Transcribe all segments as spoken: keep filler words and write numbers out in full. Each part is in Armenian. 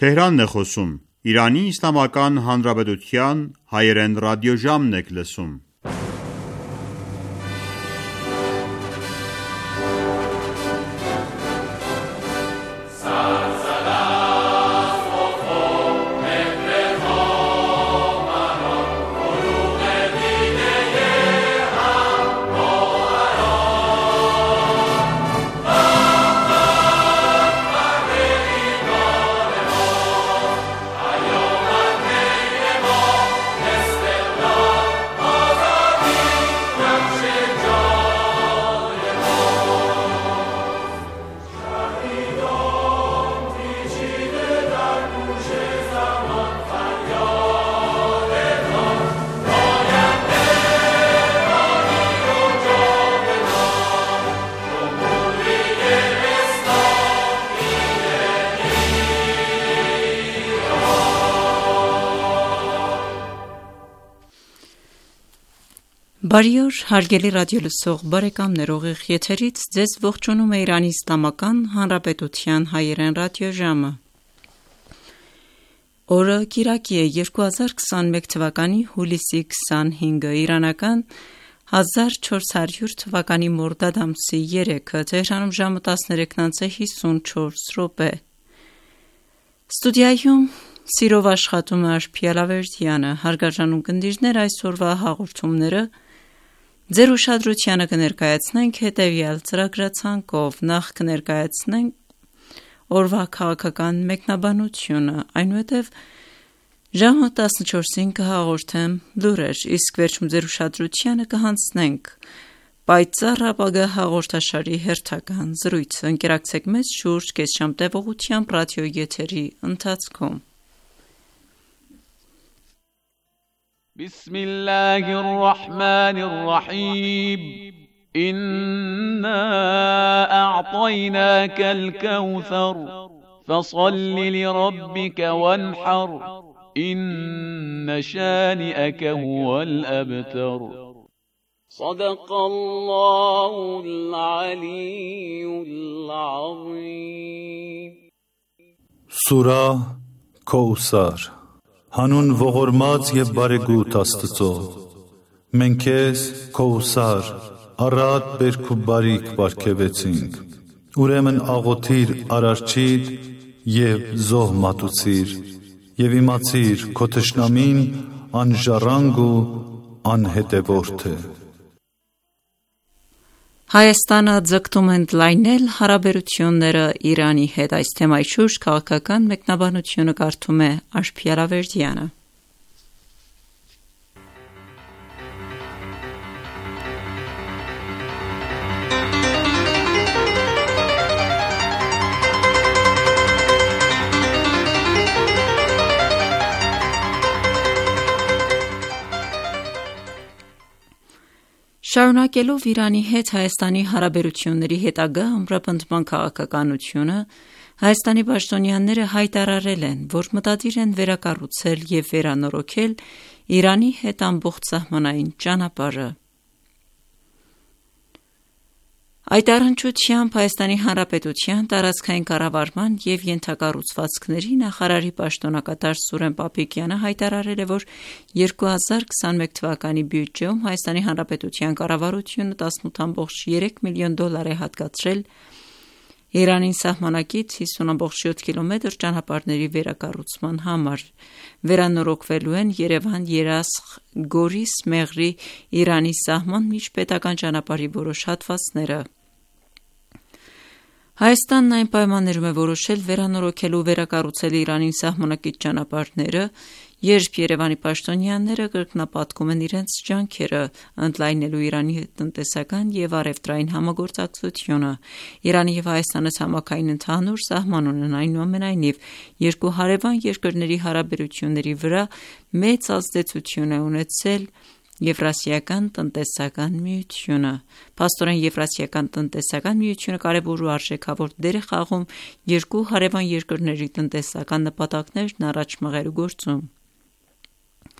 Թեհրանն է խոսում։ Իրանի Իսլամական Հանրապետության հայերեն ռադիոժամն եք լսում։ Բարի օր, հարգելի ռադիոլսող բարեկամներ, ուղիղ եթերից ձեզ ողջունում է Իրանի Իսլամական Հանրապետության հայերեն ռադիոժամը։ Օրը կիրակի է երկու հազար քսաներեք թվականի հուլիսի քսանհինգը, իրանական հազար չորս հարյուր թվականի մորդադ ամսի երեքը, Թեհրանում ժամը տասներեքն ու հիսունչորս րոպե։ Ստուդիայում սիրով աշխատում է Արփի Ալավերդյանը, հարգարժան ունկնդիրներ, այսօրվա հաղորդումները ձեր ուշադրությանը կներկայացնենք հետևյալ ծրագրացանկով. Նախ կներկայացնենք օրվա քաղաքական մեկնաբանությունը, այնուհետև ժամը տասնչորսին կհաղորդեմ լուրեր, իսկ վերջում ձեր ուշադրությանը կհանձնենք պայծառ ապագա հաղորդաշարի հերթական զրույցը։ Ընկերակցեք մեզ շուրջ կես ժամ տևողությամբ ռադիոյի եթերի ընթացքում։ بسم الله الرحمن الرحيم إنا أعطيناك الكوثر فصل لربك وانحر إن شانئك هو الأبتر صدق الله العلي العظيم Սուրահ Քոուսար Հանուն ողորմած և բարեգութ Աստծո, մենք քեզ Քոուսար, առատ բերք ու բարիք պարգևեցինք, ուրեմն աղոթիր Արարչիդ և զոհ մատուցիր, և իմացիր քո թշնամին անժառանգ ու անհետևորդ է։ Հայաստանը ձգտում է ընդլայնել հարաբերությունները Իրանի հետ, այս թեմայի շուրջ քաղաքական մեկնաբանությունը կարդում է Արփի Ալավերդյանը։ Շարունակելով Իրանի հետ Հայաստանի հարաբերությունների հետագա ամրապնդման քաղաքականությունը, Հայաստանի պաշտոնյաները հայտարարել են, որ մտադիր են վերակառուցել և վերանորոգել Իրանի հետ ամբողջ սահմանային ճանապարհը։ Այդ առնչությամբ Հայաստանի Հանրապետության տարածքային կառավարման և ենթակառուցվածքների նախարարի պաշտոնակատար Սուրեն Պապիկյանը հայտարարել է, որ երկու հազար քսաներեք թվականի բյուջեում Հայաստանի Հանրապետության կառավարությունը տասնութ կόμma երեք միլիոն դոլար է հատկացրել Իրանին սահմանակից հիսուն կόμma յոթ կիլոմետր ճանապարհների վերակառուցման համար։ Վերանորոգվելու են Երևան-Երասխ-Գորիս-Մեղրի Իրանի սահման միջպետական ճանապարհի որոշ հատվածները։ Հայաստանն այն պայմաններում է որոշել վերանորոգել ու վերակառուցել Իրանին սահմանակից ճանապարհները, երբ Երևանի պաշտոնյաները կրկնապատկում են իրենց ջանքերը ընդլայնելու Իրանի հետ տնտեսական և առևտրային համագործակցությունը։ Իրանը և Հայաստանը ցամաքային ընդհանուր սահման ունեն, այնուամենայնիվ երկու հարևան երկրների հարաբերությունների վրա մեծ ազդեցություն է ունեցել Եվրասիական տնտեսական միությունը։ Փաստորեն Եվրասիական տնտեսական միությունը կարևոր ու արժեքավոր դեր է խաղում երկու հարևան երկրների տնտեսական նպատակներն առաջ մղելու գործում։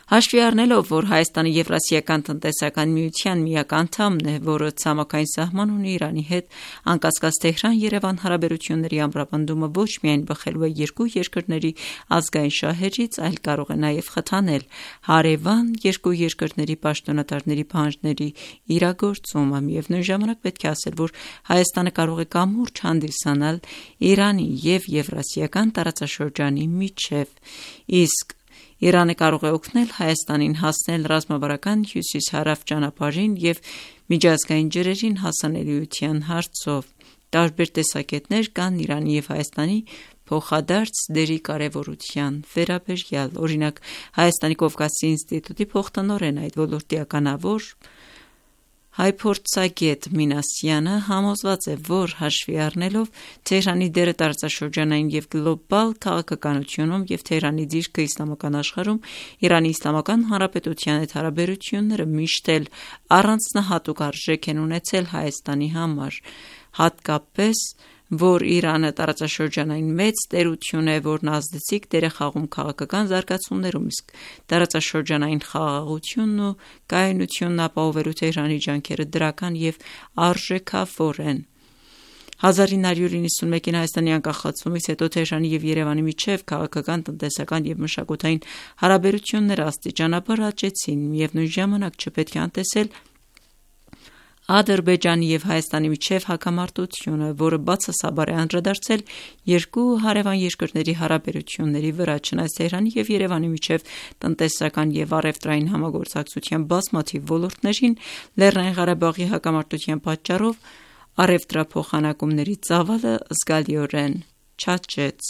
Հաշվի առնելով, որ Հայաստանը Եվրասիական տնտեսական միության միակ անդամն է, որը ցամաքային սահման ունի Իրանի հետ, անկասկած Թեհրան-Երևան հարաբերությունների ամրապնդումը ոչ միայն բխելու է երկու երկրների ազգային շահերից, այլ կարող է նաև խթանել հարևան երկու երկրների պաշտոնատարների պահանջների իրագործումը։ Միևնույն ժամանակ պետք է ասել, որ Հայաստանը կարող է կամուրջ հանդիսանալ Իրանի և Եվրասիական տարածաշրջանի միջև, իսկ Իրանը կարող է օգնել Հայաստանին հասնել ռազմավարական հյուսիս-հարավ ճանապարհին և միջազգային ջրերին հասանելիության հարցով։ Տարբեր տեսակետներ կան Իրանի և Հայաստանի փոխադարձ դերի կարևորության վերաբերյալ։ Օրինակ, Հայաստանի Կովկասի ինստիտուտի փոխտնօրեն, այդ ոլորտի ականավոր հայփորձագետ Մինասյանը համոզված է, որ հաշվի առնելով Թեհրանի դերը տարածաշրջանային և գլոբալ քաղաքականությունում և Թեհրանի դիրքը իսլամական աշխարհում, Իրանի Իսլամական Հանրապետության հետ հարաբերությունները միշտ էլ առանձնահատուկ արժեք են ունեցել Հայաստանի համար, հատկապես, որ Իրանը տարածաշրջանային մեծ տերություն է, որն ազդեցիկ դեր է խաղում քաղաքական զարգացումներում, իսկ տարածաշրջանային խաղաղությունն ու կայունությունն ապահովելու Թեհրանի ջանքերը դրական և արժեքավոր են։ հազար ինը հարյուր նվաթ մեկին Հայաստանի անկախացումից հետո Թեհրանի և Երևանի միջև քաղաքական, տնտեսական և մշակութային հարաբերությունները աստիճանաբար աճեցին։ Միևնույն ժամանակ չպետք է անտեսել Ադրբեջանի և Հայաստանի միջև հակամարտությունը, որը բացասաբար է անդրադարձել երկու հարևան երկրների հարաբերությունների վրա, չնայած Թեհրանի և Երևանի միջև տնտեսական և առևտրային համագործակցության բազմաթիվ ոլորտներին, Լեռնային Ղարաբաղի հակամարտության պատճառով առևտրափոխանակումների ծավալը զգալիորեն չաճեց։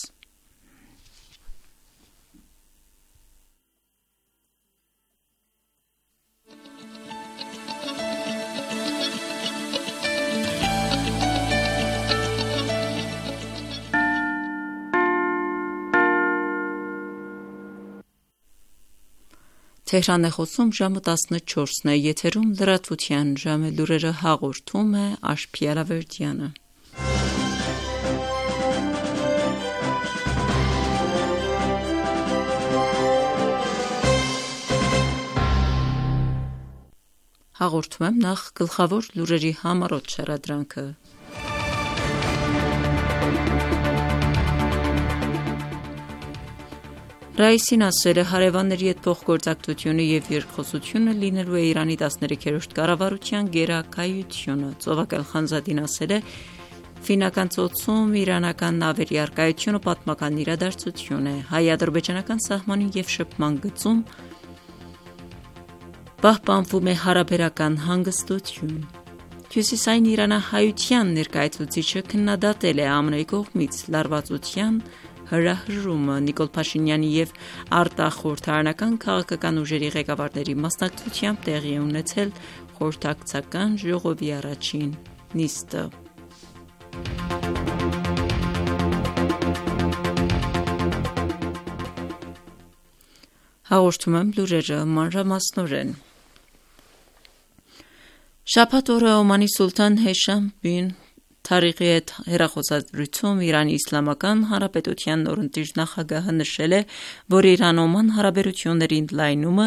Թեհրան է խոսում ժամը տասնչորսն է, եթերում լրատվության ժամը լուրերը հաղորդում է Աշխի Արավերդյանը։ Հաղորդում եմ նախ գլխավոր լուրերի համառոտ շարադրանքը։ Ռայիսին ասել է, հարևանների հետ փոխգործակցությունը և երկխոսությունը լինելու է Իրանի տասներեքերորդ կառավարության գերակայությունը։ Ծովակալ Խանզադին ասել է, Ֆինական ծոցում իրանական նավերի առկայությունը պատմական իրադարձություն է։ Հայ-ադրբեջանական սահմանին և շփման գծում պահպանվում է հարաբերական հանգստություն։ Հյուսիսային իրանահայության ներկայացուցիչը քննադատել է ԱՄՆ-ի կողմից լարվածության հրահրումը։ Նիկոլ Փաշինյանի և արտախորհրդարանական քաղաքական ուժերի ղեկավարների մասնակցությամբ տեղի է ունեցել խորհրդակցական ժողովի առաջին նիստը։ Հաղորդում եմ լուրերը մանրամասնորեն։ Շաբաթ օրը Օմանի սուլթան Հեշամ բին Թարիղի հետ հեռախոսազրույցում Իրանի Իսլամական Հանրապետության նորընտիր նախագահը նշել է, որ Իրան-Օման հարաբերությունների ընդլայնումը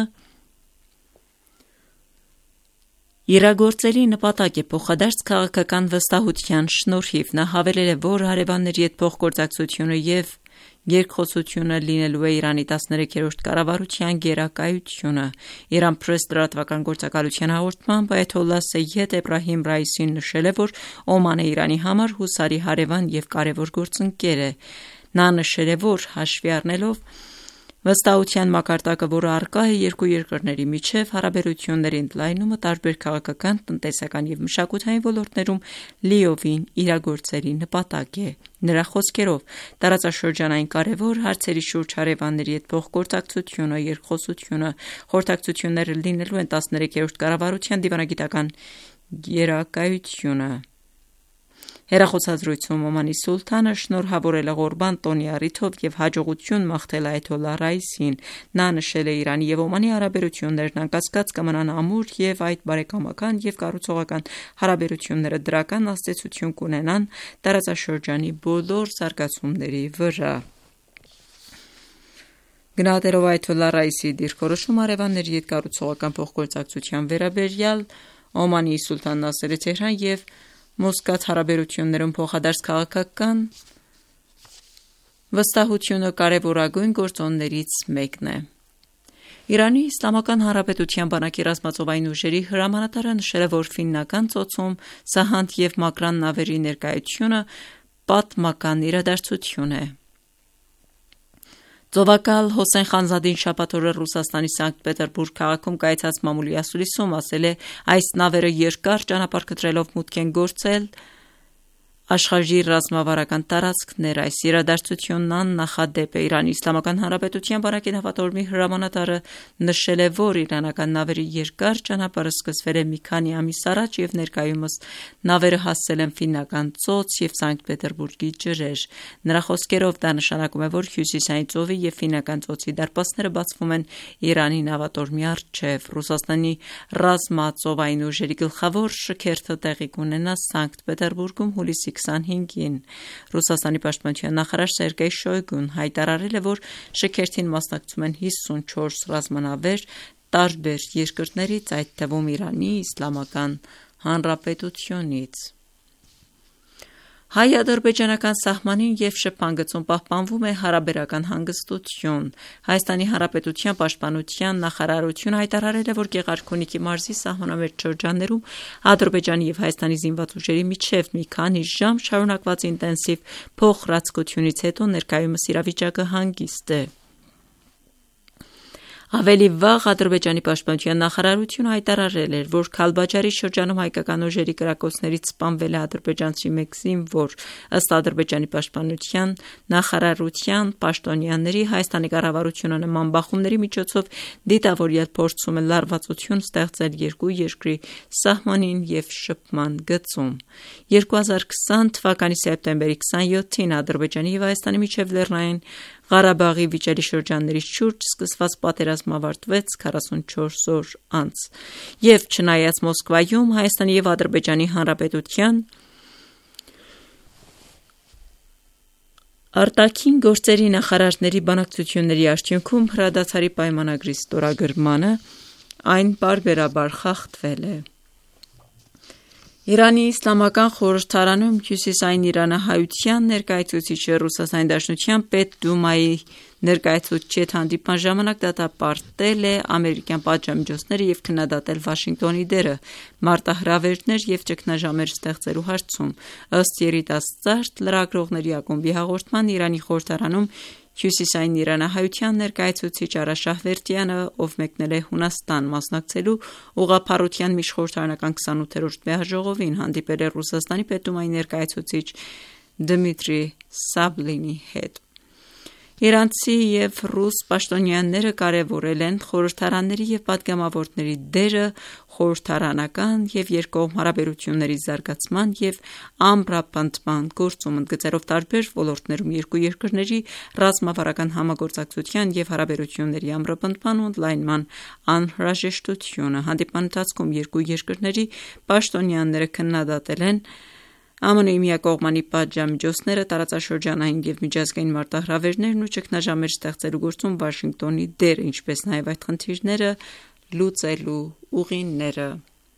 իրագործելի նպատակ է փոխադարձ քաղաքական վստահության շնորհիվ։ Նա հավելել է, որ հարևանների հետ փոխգործակցությունը և երկխոսությունը լինելու է Իրանի տասներեքերորդ կառավարության գերակայությունը։ Iran Press լրատվական գործակալության հաղորդմամբ այաթոլլահ Սեյյեդ Էբրահիմ Ռայիսին նշել է, որ Օմանը Իրանի համար հուսալի հարևան և կարևոր գործընկեր է։ Նա նշել է, որ հաշվի առնելով վստահության մակարդակը, որը առկա է երկու երկրների միջև, հարաբերությունների ընդլայնումը տարբեր քաղաքական, տնտեսական և մշակութային ոլորտներում լիովին իրագործելի նպատակ է։ Նրա խոսքերով, տարածաշրջանային կարևոր հարցերի շուրջ հարևանների հետ փոխգործակցությունը, երկխոսությունը, խորհրդակցությունները լինելու են տասներեքերորդ կառավարության դիվանագիտական գերակայությունը։ Հեռախոսազրույցում Օմանի սուլթանը շնորհավորել է Ղորբան տոնի առիթով և հաջողություն մաղթել այաթոլլահ Ռայիսին։ Նա նշել է Իրանի և Օմանի հարաբերություններն անկասկած կմնան ամուր և այդ բարեկամական և կառուցողական հարաբերությունները դրական ազդեցություն կունենան տարածաշրջանի բոլոր զարգացումների վրա։ Գնահատելով Այաթոլլա Ռայիսի դիրքորոշումը հարևանների հետ կառուցողական փոխգործակցության վերաբերյալ, Օմանի սուլթան Նասերը Թեհրան և Մոսկաթ հարաբերություններում փոխադարձ քաղաքական վստահությունը կարևորագույն գործոններից մեկն է։ Իրանի Իսլամական Հանրապետության բանակի ռազմածովային ուժերի հրամանատարը նշել է, որ Ֆիննական ծոցում Սահանդ և Մակրան նավերի ներկայությունը պատմական իրադարձություն է։ Ծովակալ Հոսեյն Խանզադին շաբաթ օրը Ռուսաստանի Սանկտ Պետերբուրգ քաղաքում կայացած մամուլի ասուլիսում ասել է, այս նավերը երկար ճանապարհ կտրելով մուտք են գործել աշխարհի ռազմավարական տարածքներ։ Այս իրադարձությունն աննախադեպ է։ Իրանի Իսլամական Հանրապետության բանակի նավատորմի հրամանատարը նշել է, որ իրանական նավերի երկար ճանապարհը սկսվել է մի քանի ամիս առաջ և ներկայումս նավերը հասել են Ֆիննական ծոց և Սանկտ Պետերբուրգի ջրեր։ Նրա խոսքերով դա նշանակում է, որ Հյուսիսային ծովի և Ֆիննական ծոցի դարպասները բացվում են Իրանի նավատորմի առջև։ Ռուսաստանի ռազմածովային ուժերի գլխավոր շքերթը տեղի կունենա Սանկտ Պետերբուրգում հուլիսի քսանհինգին։ Ռուսաստանի պաշտպանության նախարար Սերգեյ Շոյգուն հայտարարել է, որ շքերթին մասնակցում են հիսունչորս ռազմանավեր տարբեր երկրներից, այդ թվում Իրանի Իսլամական Հանրապետությունից։ Հայ-ադրբեջանական սահմանին և շփանգծում պահպանվում է հարաբերական հանգստություն։ Հայաստանի Հանրապետության պաշտպանության նախարարությունը հայտարարել է, որ Գեղարքունիքի մարզի սահմանամերձ շրջաններում Ադրբեջանի և Հայաստանի զինված ուժերի միջև մի քանի ժամ շարունակված ինտենսիվ փոխհրաձգությունից հետո ներկայումս իրավիճակը հանգիստ է։ Ավելի վաղ Ադրբեջանի պաշտպանության նախարարությունը հայտարարել էր, որ Քալբաջարի շրջանում հայկական ուժերի կրակոցներից սպանվել է ադրբեջանցի մեկ զինվոր։ Ըստ Ադրբեջանի պաշտպանության նախարարության պաշտոնյաների, Հայաստանի կառավարությունը նման բախումների միջոցով դիտավորյալ փորձում է լարվածություն ստեղծել երկու երկրի սահմանին և շփման գծում։ երկու հազար քսան թվականի սեպտեմբերի քսանյոթին Ադրբեջանի և Հայաստանի միջև Լեռնային Ղարաբաղի վիճելի շրջանների շուրջ սկսված պատերազմը ավարտվեց քառասունչորս օր անց, և չնայած Մոսկվայում Հայաստանի և Ադրբեջանի Հանրապետության արտաքին գործերի նախարարների բանակցությունների արդյունքում հրադադարի պայմանագրի ստորագրմանը, այն պարբերաբար խախտվել է։ Իրանի Իսլամական խորհրդարանում Հյուսիսային իրանահայության ներկայացուցիչը Ռուսաստանի Դաշնության Պետդումայի ներկայացուցչի հետ հանդիպման ժամանակ դատապարտել է ամերիկյան պատժամիջոցները և քննադատել Վաշինգտոնի դերը մարտահրավերներ և ճգնաժամեր ստեղծելու հարցում։ Ըստ երիտասարդ լրագրողների ակումբի հաղորդման, Իրանի խորհրդարանում Հյուսիսային իրանահայության ներկայացուցիչ Արա Շահվերդյանը, ով մեկնել է Հունաստան մասնակցելու ուղղափառության միջխորհրդարանական քսանութերորդ վեհաժողովին, հանդիպել է Ռուսաստանի Պետդումայի ներկայացուցիչ Դմիտրի Սաբլինի հետ։ Իրանցի և ռուս պաշտոնյաները կարևորել են խորհրդարանների և պատգամավորների դերը խորհրդարանական և երկկողմ հարաբերությունների զարգացման և ամրապնդման գործում, ընդգծելով տարբեր ոլորտներում երկու երկրների ռազմավարական համագործակցության և հարաբերությունների ամրապնդման ու ընդլայնման անհրաժեշտությունը։ Հանդիպման ընթացքում երկու երկրների պաշտոնյաները քննադատել են ԱՄՆ միակողմանի պատժամիջոցները, տարածաշրջանային և միջազգային մարտահրավերներն ու ճգնաժամեր ստեղծելու գործում Վաշինգտոնի դերը, ինչպես նաև այդ խնդիրները լուծելու ուղիները։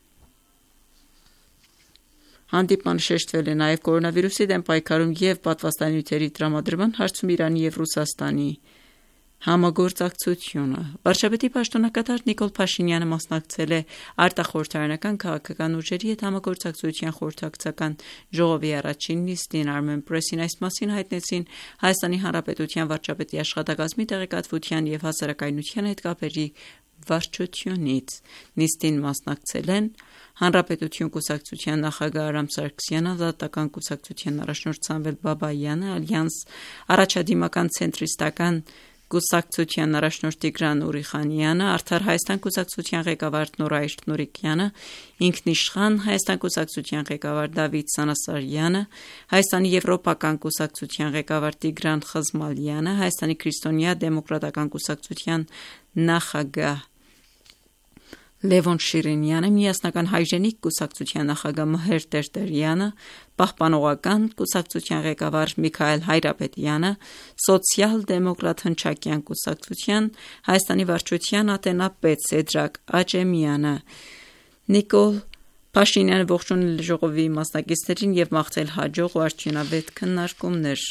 Հանդիպմանը շեշտվել է նաև կորոնավիրուսի դեմ պայքարում և պատվաստանյութերի տրամադրման հարցում Իրանի և Ռուսաստանի համագործակցությունը։ Վարչապետի պաշտոնակատար Նիկոլ Փաշինյանը մասնակցել է արտախորհրդարանական քաղաքական ուժերի հետ համագործակցության խորհրդակցական ժողովի առաջին նիստին։ Armenpress-ին այս մասին հայտնեցին Հայաստանի Հանրապետության վարչապետի աշխատակազմի տեղեկատվության և հասարակայնության հետ կապերի վարչությունից։ Նիստին մասնակցել են Հանրապետություն կուսակցության նախագահ Արամ Սարգսյանը, Ազատական կուսակցության առաջնորդ Սամվել Բաբայանը, Ալյանս առաջադիմական ցենտրիստական կուսակցության առաջնորդ Տիգրան Ուրիխանյանը, Արդար Հայաստան կուսակցության ղեկավար Նորայր Նուրիկյանը, Ինքնիշխան Հայաստան կուսակցության ղեկավար Դավիթ Սանասարյանը, Հայաստանի Եվրոպական կուսակցության ղեկավար Տիգրան Խզմալյանը, Հայաստանի քրիստոնյա դեմոկրատական կուսակցության նախագահ Լևոն Շիրինյանը, Միասնական հայրենիք կուսակցության նախագահ Մհեր Տերտերյանը, Պահպանողական կուսակցության ղեկավար Միքայել Հայրապետյանը, Սոցիալ-դեմոկրատ հնչակյան կուսակցության Հայաստանի վարչության ատենապետ Սեդրակ Աճեմյանը, Նիկոլ Փաշինյանը ողջունել ժողովի մասնակիցներին եւ մաղթել հաջող ու արդյունավետ քննարկումներ։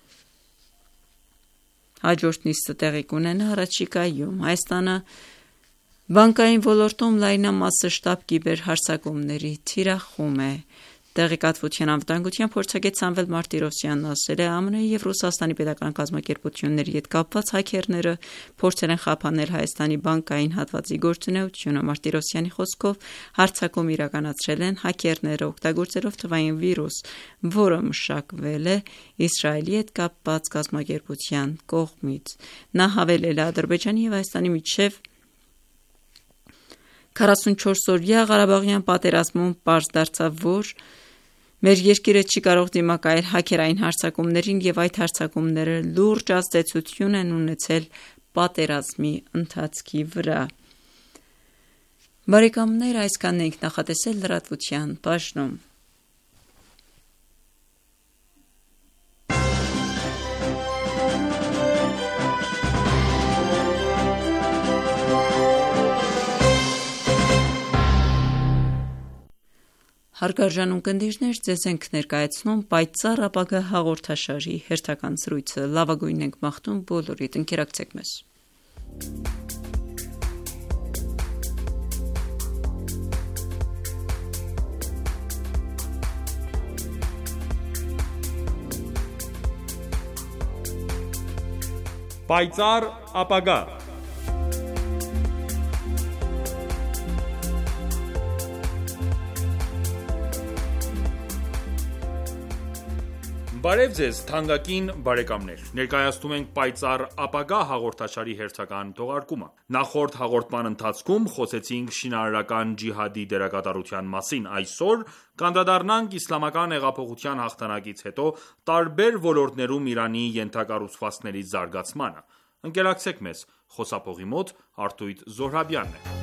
Հաջորդ նիստը տեղի կունենա առաջիկայում։ Հայաստանը բանկային ոլորտում լայնամասշտաբ կիբերհարձակումների թիրախում է։ Տեղեկատվության անվտանգության փորձագետ Սամվել Մարտիրոսյանն ասել է, ԱՄՆ-ի եւ Ռուսաստանի պետական կազմակերպությունների հետ կապված հաքերները փորձել են խափանել Հայաստանի բանկային հատվածի գործունեությունը։ Մարտիրոսյանի խոսքով հարձակում իրականացրել են հաքերները օգտագործելով թվային վիրուս, որը մշակվել է Իսրայելի հետ կապված կազմակերպության կողմից։ Նա հավելել է, Ադրբեջանի եւ Հայաստանի միջև քառասունչորսօրյա Ղարաբաղյան պատերազմում պարզ դարձավ, որ մեր երկիրը չի կարող դիմակայել հաքերային հարձակումներին եւ այդ հարձակումները լուրջ ազդեցություն են ունեցել պատերազմի ընթացքի վրա։ Բարեկամներ, այսքանն ենք նախատեսել լրատվության բաժնում։ Հարգարժան ունկնդիրներ, ձեզ ենք ներկայացնում Պայծառ ապագա հաղորդաշարի հերթական զրույցը։ Լավագույնն ենք մաղթում բոլորիդ, ընկերակցեք մեզ։ Պայծառ ապագա։ Բարև ձեզ թանկագին բարեկամներ, ներկայացնում ենք Պայծառ ապագա հաղորդաշարի հերթական թողարկումը։ Նախորդ հաղորդման ընթացքում խոսեցինք շինարարական ջիհադի դերակատարության մասին։ Այսօր կանդրադառնանք իսլամական հեղափոխության հաղթանակից հետո տարբեր ոլորտներում Իրանի ենթակառուցվածքների զարգացմանը։ Ընկերակցեք մեզ, խոսափողի մոտ Արտույտ Զոհրաբյանն է։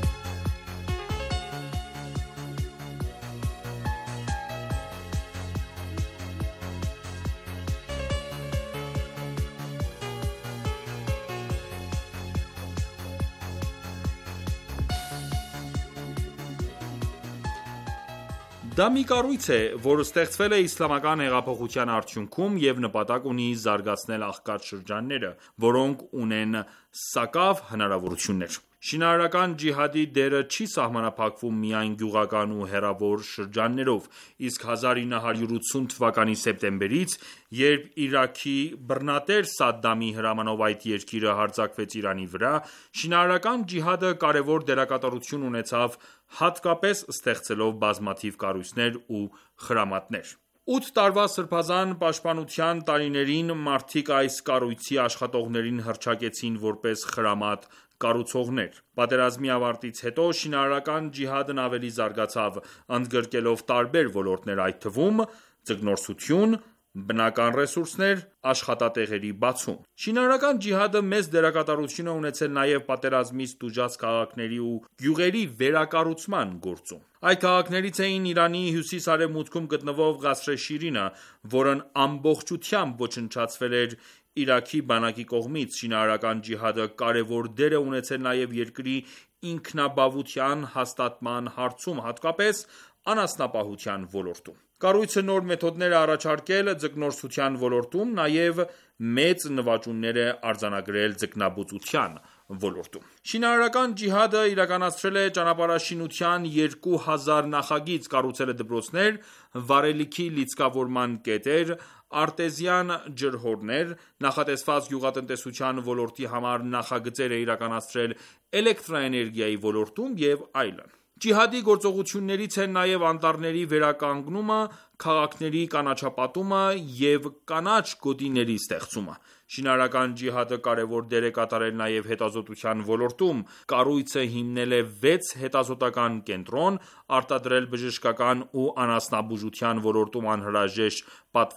Դա մի կառույց է, որ ստեղծվել է իսլամական հեղափոխության արդյունքում և նպատակ ունի զարգացնել աղքատ շրջանները, որոնք ունեն սակավ հնարավորություններ։ Շինարարական ջիհադի դերը չի սահմանափակվում միայն գյուղական ու հեռավոր շրջաններով, իսկ հազար ինը հարյուր ութսուն թվականի սեպտեմբերից, երբ Իրաքի բռնատեր Սադդամի հրամանով այդ երկիրը հարձակվեց Իրանի վրա, շինարարական ջիհադը կարևոր դերակատարություն ունեցավ, հատկապես ստեղծելով բազմաթիվ կառույցներ ու խրամատներ։ Ութ տարվա սրբազան պաշտպանության տարիներին մարդիկ այս կառույցի աշխատողներին հռչակեցին որպես խրամատ կառուցողներ։ Պատերազմի ավարտից հետո շինարարական ջիհադն ավելի զարգացավ, ընդգրկելով տարբեր ոլորտներ, այդ թվում ձկնորսություն, բնական ռեսուրսներ, աշխատատեղերի բացում։ Շինարարական ջիհադը մեծ դերակատարություն է ունեցել նաև պատերազմից տուժած քաղաքների ու գյուղերի վերակառուցման գործում։ Այդ քաղաքներից էին Իրանի հյուսիս-արևմուտքում գտնվող Ղասրե Շիրինը, որն ամբողջությամբ ոչնչացվել էր Իրաքի բանակի կողմից։ Շինարարական ջիհադը կարևոր դեր է ունեցել նաև երկրի ինքնաբավության հաստատման հարցում, հատկապես անասնապահության ոլորտում։ Կառույցը նոր մեթոդներ է առաջարկել ձկնորսության ոլորտում, նաև մեծ նվաճումներ է արձանագրել ձկնաբուծության ոլորտում։ Շինարարական ջիհադը իրականացրել է ճանապարհաշինության երկու հազար նախագիծ, կառուցել է դպրոցներ, վառելիքի լիցքավորման կետեր, արտեզյան ջրհորներ, նախատեսված գյուղատնտեսության ոլորտի համար նախագծեր է իրականացրել էլեկտրաէներգիայի ոլորտում և այլն։ Ջիհադի գործողություններից են նաև անտառների վերականգնումը, քաղաքների կանաչապատումը և կանաչ գոտիների ստեղծումը։ Շինարարական ջիհադը կարևոր դեր է կատարել նաև հետազոտության ոլորտում։ Կառույցը հիմնել է վեց հետազոտական կենտրոն, արտադրել բժշկական ու անասնաբուժության ոլորտում անհրաժեշտ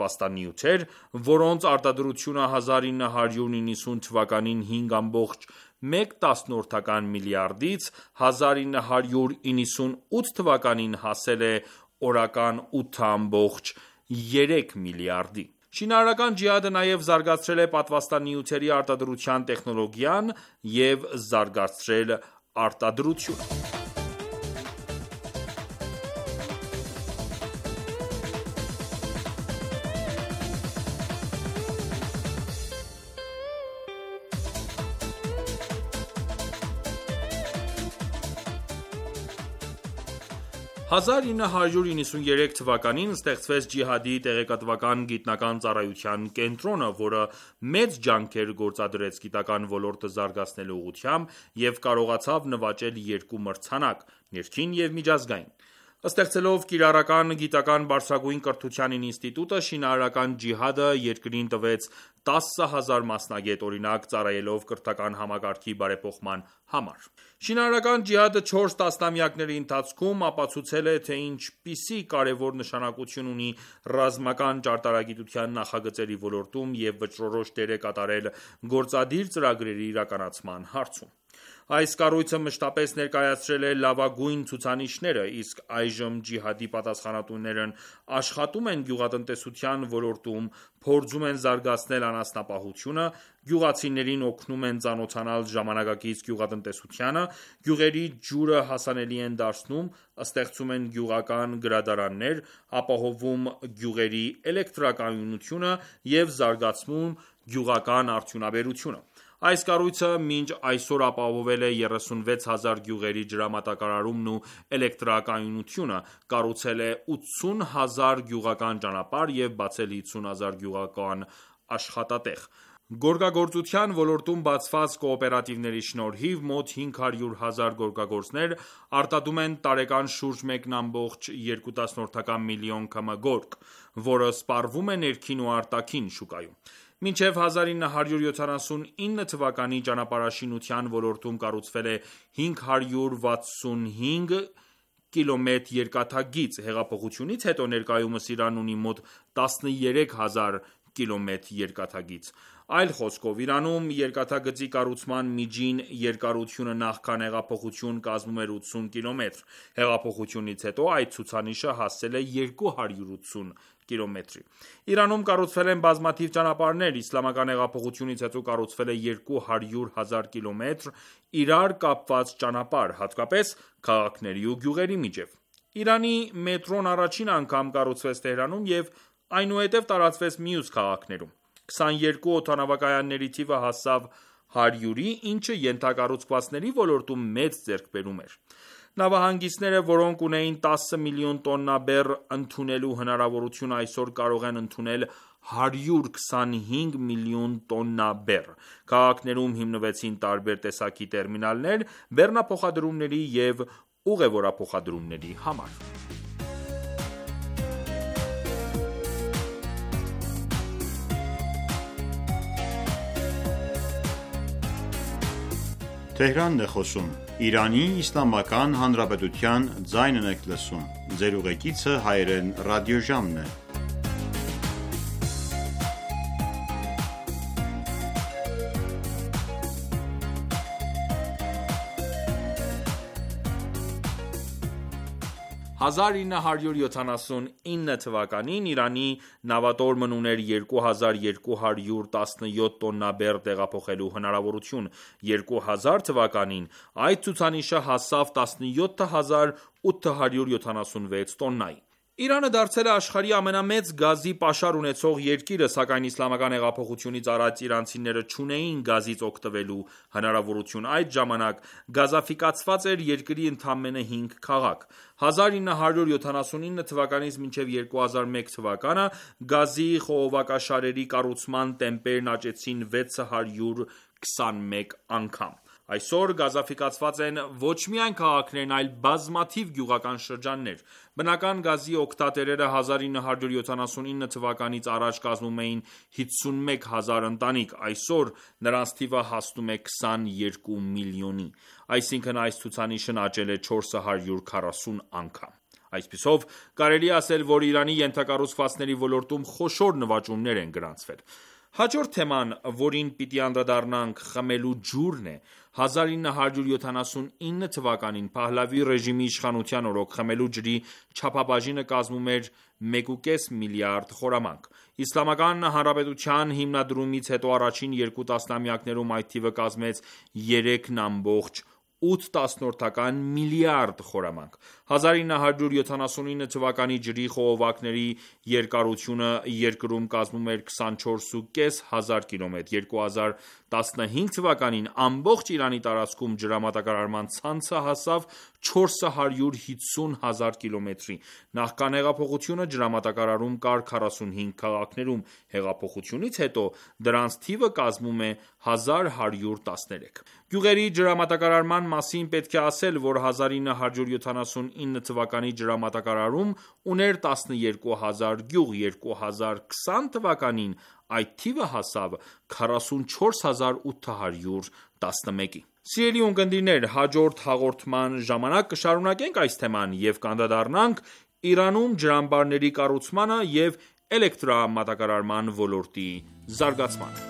պատվաստանյութեր, որոնց արտադրությունը հազար ինը հարյուր նվնիսուն թվականին հինգ ամբողջ մեկ տասնորդական միլիարդից հազար ինը հարյուր իննսունութ թվականին հասել է օրական ութ ամբողջ երեք միլիարդի: Շինարարական ջիհադը նաև զարգացրել է պատվաստանյութերի արտադրության տեխնոլոգիան և զարգացրել արտադրությունը: հազար ինը հարյուր իննսուներեք թվականին ստեղծվեց ջիհադի տեղեկատվական գիտնական ծառայության կենտրոնը, որը մեծ ջանքեր գործադրեց գիտական ոլորտը զարգացնելու ուղղությամբ և կարողացավ նվաճել երկու մրցանակ՝ ներքին և միջազգային: Ստեղծելով կիրառական գիտական բարձրագույն կրթության ինստիտուտը, շինարարական ջիհադը երկրին տվեց տասը հազար մասնագետ, օրինակ՝ ծառայելով կրթական համակարգի բարեփոխման համար: Շինարարական ջիհադը չորս տասնամյակների ընթացքում ապացուցել է, թե ինչպիսի կարևոր նշանակություն ունի ռազմական ճարտարագիտության նախագծերի ոլորտում և վճռորոշ դեր է կատարել գործադիր ծրագրերի իրականացման հարցում: Այս կառույցը մշտապես ներկայացրել է լավագույն ցուցանիշները, իսկ այժմ ջիհադի պատասխանատուներն աշխատում են գյուղատնտեսության ոլորտում, փորձում են զարգացնել անասնապահությունը, գյուղացիներին օգնում են ծանոթանալ ժամանակակից գյուղատնտեսությանը, գյուղերի ջուրը հասանելի են դարձնում, ստեղծում են գյուղական գրադարաններ, ապահովում գյուղերի էլեկտրակայունությունը և զարգացնում գյուղական արդյունաբերությունը: Այս կառույցը մինչ այսօր ապահովել է եռեսունվեց հազար գյուղերի ջրամատակարարումն ու էլեկտրակայունությունը, կառուցել է ութսուն հազար գյուղական ճանապարհ և բացել հիսուն հազար գյուղական աշխատատեղ: Գորգագործության ոլորտում բացված կոոպերատիվների շնորհիվ, մոտ հինգ հարյուր հազար գորգագործներ արտադրում են տարեկան շուրջ մեկ ամբողջ երկու միլիոն քմ գորգ, որը սպառվում է ներքին ու արտաքին շուկայում: Մինչև հազար ինը հարյուր յոթանասունինը թվականի ճանապարհաշինության ոլորտում կառուցվել է հինգ հարյուր վաթսունհինգ կմ երկաթգիծ: Հեղափոխությունից հետո ներկայումս Իրանն ունի մոտ տասներեք հազար կմ երկաթգիծ: Այլ խոսքով, Իրանում երկաթգծի կառուցման միջին երկարությունը նախքան հեղափոխություն կազմում էր ութսուն կիլոմետր: Հեղափոխությունից հետո այդ ցուցանիշը հասել է երկու հարյուր ութսուն կիլոմետրի: Իրանում կառուցվել են բազմաթիվ ճանապարհներ: Իսլամական հեղափոխությունից հետո կառուցվել է երկու հարյուր հազար կիլոմետր իրար կապված ճանապարհ, հատկապես քաղաքների ու գյուղերի միջև: Իրանի մետրոն առաջին անգամ կառուցվեց Թեհրանում և այնուհետև տարածվեց մյուս քաղաքներում: քսաներկու օդանավակայանների թիվը հասավ հարյուրի, ինչը ենթակառուցվածքների ոլորտում մեծ ձեռքբերում էր: Նավահանգիստները, որոնք ունեին տասը միլիոն տոննա բեռ ընդունելու հնարավորություն, այսօր կարող են ընդունել հարյուր քսանհինգ միլիոն տոննա բեռ: Քաղաքներում հիմնվեցին տարբեր տեսակի տերմինալներ բեռնափոխադրումների և ուղևորափոխադրումների համար: հազար ինը հարյուր յոթանասունինը թվականին Իրանի նավատորմն ուներ երկու հազար երկու հարյուր տասնյոթ տոննա բեռ տեղափոխելու հնարավորություն: Երկու հազար թվականին այդ ցուցանիշը հասավ տասնյոթ հազար ութ հարյուր յոթանասունվեց տոննայի: Իրանը դարձել է աշխարհի ամենամեծ գազի պաշար ունեցող երկիրը, սակայն իսլամական հեղափոխությունից առաջ իրանցիները չունեին գազից օգտվելու հնարավորություն: Այդ ժամանակ գազաֆիկացված էր երկրի ընդամենը հինգ քաղաք: հազար ինը հարյուր յոթանասունինը թվականից մինչև երկու հազար մեկ թվականը գազի խողովակաշարերի կառուցման տեմպերն աճեցին վեց հարյուր քսանմեկ անգամ: Այսօր գազաֆիկացված են ոչ միայն քաղաքներն այլ բազմաթիվ գյուղական շրջաններ: Բնական գազի օգտատերերը հազար ինը հարյուր յոթանասունինը թվականից առաջ կազմում էին հիսունմեկ հազար ընտանիք: Այսօր նրանց թիվը հասնում է քսաներկու միլիոնի: Այսինքն այս ցուցանիշն աճել է չորս հարյուր քառասուն անգամ: Այսպիսով, կարելի է ասել, որ Իրանի ենթակառուցվածքների ոլորտում խոշոր նվաճումներ են գրանցվել: Հաջորդ թեման, որին պիտի անդրադառնանք, խմելու ջուրն է։ հազար ինը հարյուր յոթանասունինը թվականին Փահլավի ռեժիմի իշխանության օրոք խմելու ջրի չափաբաժինը կազմում էր մեկ ու կես միլիարդ խորամանկ։ Իսլամական Հանրապետության հիմնադրումից հետո առաջին երկու տասնամյակներում այդ թիվը կազմեց երեք ամբողջ ութ միլիարդ խորամանկ։ հազար ինը հարյուր յոթանասունինը թվականի ջրի խողովակների երկարությունը երկրում կազմում էր քսանչորս ու կես հազար կիլոմետր։ երկու հազար տասնհինգ թվականին ամբողջ Իրանի տարածքում ջրամատակարարման ցանցը հասավ չորս հարյուր հիսուն հազար կիլոմետրի։ Նախքան հեղափոխությունը ջրամատակարարում կար քառասունհինգ քաղաքներում, հեղափոխությունից հետո դրանց թիվը կազմում է հազար հարյուր տասներեք։ Գյուղերի ջրամատակարարման մասին պետք է ասել, որ հազար ինը հարյուր յոթանասունինը թվականի ջրամատակարարում ուներ տասներկու հազար գյուղ, երկու հազար քսան թվականին այդ թիվը հասավ քառասունչորս հազար ութ հարյուր տասնմեկի։ Սիրելի ունկնդիրներ, հաջորդ հաղորդման ժամանակ կշարունակենք այս թեման և կանդրադառնանք Իրանում ջրամբարների կառուցմանը և էլեկտրամատակարարման ոլորտի զարգացմանը։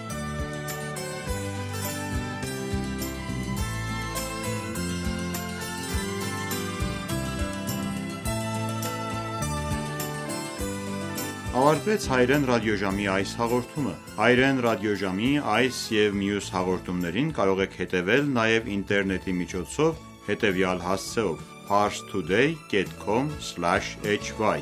Ավարտվեց հայերեն ռադիոժամի այս հաղորդումը։ Հայերեն ռադիոժամի այս և մյուս հաղորդումներին կարող եք հետևել նաև ինտերնետի միջոցով հետևյալ հասցեով՝ parstoday dot com slash h y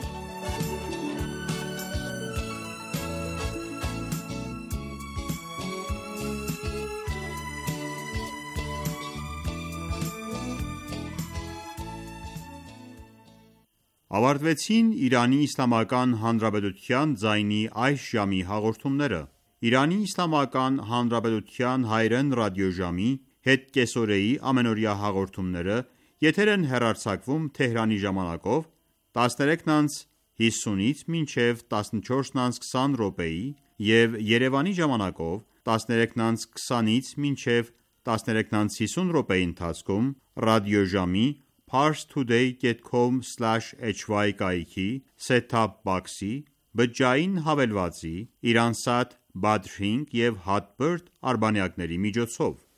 Ավարտվեցին Իրանի Իսլամական Հանրապետության ձայնի այս ժամի հաղորդումները։ Իրանի Իսլամական Հանրապետության հայերեն ռադիոժամի հետկեսօրեի ամենօրյա հաղորդումները եթեր են հեռարձակվում Թեհրանի ժամանակով տասներեքն անց հիսունից մինչև տասնչորսն անց քսան րոպեի և Երևանի ժամանակով տասներեքն անց քսանից մինչև տասներեքն անց հիսուն րոպեի ընթացքում ռադիոժամի parstoday dot com slash h y կայքի set-top box-ի, բջջային հավելվածի, Iransat Badrink և Hotbird արբանյակների միջոցով։